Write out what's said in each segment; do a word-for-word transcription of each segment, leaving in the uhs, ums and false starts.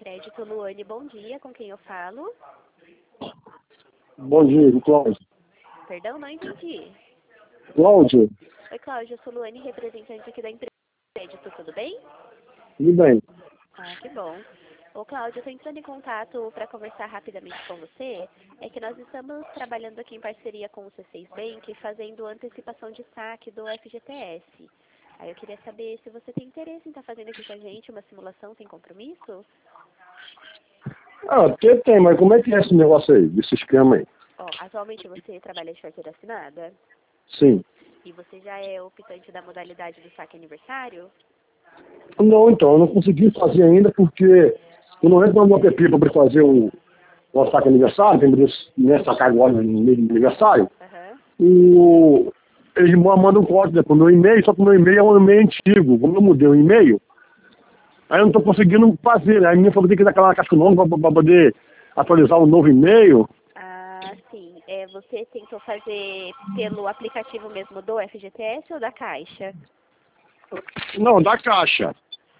Crédito Luane, bom dia, com quem eu falo? Bom dia, Cláudio. Perdão, não entendi. Cláudio, Oi, Cláudio, eu sou Luane, representante aqui da empresa Crédito, tudo bem? tudo bem? Ah, que bom. Ô, Cláudio, eu estou entrando em contato para conversar rapidamente com você. É que nós estamos trabalhando aqui em parceria com o C seis Bank, fazendo antecipação de saque do F G T S. Aí eu queria saber se você tem interesse em estar fazendo aqui com a gente uma simulação sem compromisso? Ah, porque tem, mas como é que é esse negócio aí, esse esquema aí? Ó, atualmente você trabalha de carteira assinada? Sim. E você já é optante da modalidade do saque aniversário? Não, então, eu não consegui fazer ainda porque eu não entro no meu app para fazer o, o saque aniversário, tem que sacar agora no meio do aniversário. Aham. O, eles ma- mandam um código né, pro meu e-mail, só que o meu e-mail é um e-mail antigo. Como eu mudei o e-mail, aí eu não estou conseguindo fazer, né? Aí a minha falou que tem que dar aquela casca nova para poder atualizar um novo e-mail. Ah, sim. É, você tentou fazer pelo aplicativo mesmo do F G T S ou da Caixa? Não, da caixa.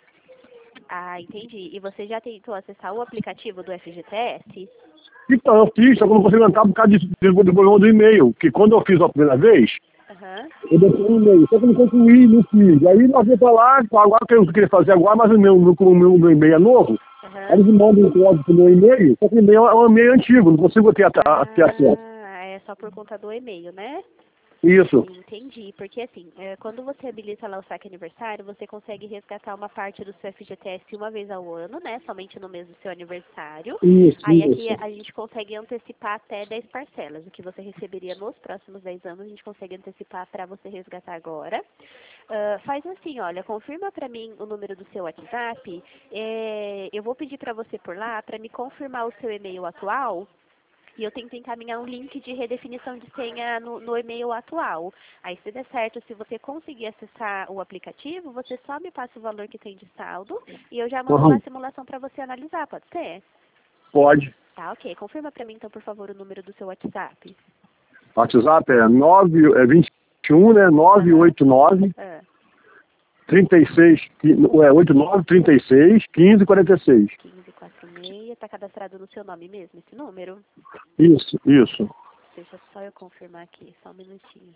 Ah, entendi. E você já tentou acessar o aplicativo do F G T S? Então, eu fiz, só que eu não consigo entrar por causa disso, do problema do e-mail. Que quando eu fiz a primeira vez, Aham. eu deixei um e-mail, só que eu não concluí, não fiz. Aí nós vamos pra lá, agora o que eu queria fazer agora, mas o meu, meu, o meu, meu e-mail é novo, aí Aham. eles me mandam um código pro meu e-mail, só que o e-mail é um e-mail antigo, não consigo ter, a- ter acesso. Ah, é só por conta do e-mail, né? Isso. Entendi, porque assim, é, quando você habilita lá o saque aniversário, você consegue resgatar uma parte do seu F G T S uma vez ao ano, né? Somente no mês do seu aniversário. Isso, Aí aqui isso. a gente consegue antecipar até dez parcelas. O que você receberia nos próximos dez anos, a gente consegue antecipar para você resgatar agora. Ah, faz assim, olha, confirma para mim o número do seu WhatsApp. É, eu vou pedir para você por lá para me confirmar o seu e-mail atual. E eu tento encaminhar um link de redefinição de senha no, no e-mail atual. Aí, se der certo, se você conseguir acessar o aplicativo, você só me passa o valor que tem de saldo e eu já mando lá Uhum. a simulação para você analisar, pode ser? Pode. Tá, ok. Confirma para mim, então, por favor, o número do seu WhatsApp. WhatsApp é nove, é vinte e um, né? nove oito nove, Ah, trinta e seis, é oito nove, trinta e seis, quinze, quarenta e seis. quinze quarenta e seis, está cadastrado no seu nome mesmo, esse número? Isso, isso. Deixa só eu confirmar aqui, só um minutinho.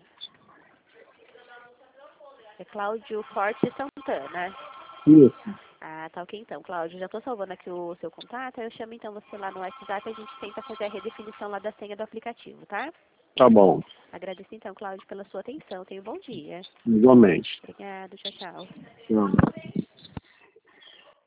É Cláudio Forte Santana. Isso. Ah, tá ok então, Cláudio. Já estou salvando aqui o seu contato. Eu chamo então você lá no WhatsApp e a gente tenta fazer a redefinição lá da senha do aplicativo, tá? Tá bom. Agradeço então, Cláudio, pela sua atenção. Tenha um bom dia. Igualmente. Obrigado, tchau, tchau. Tchau.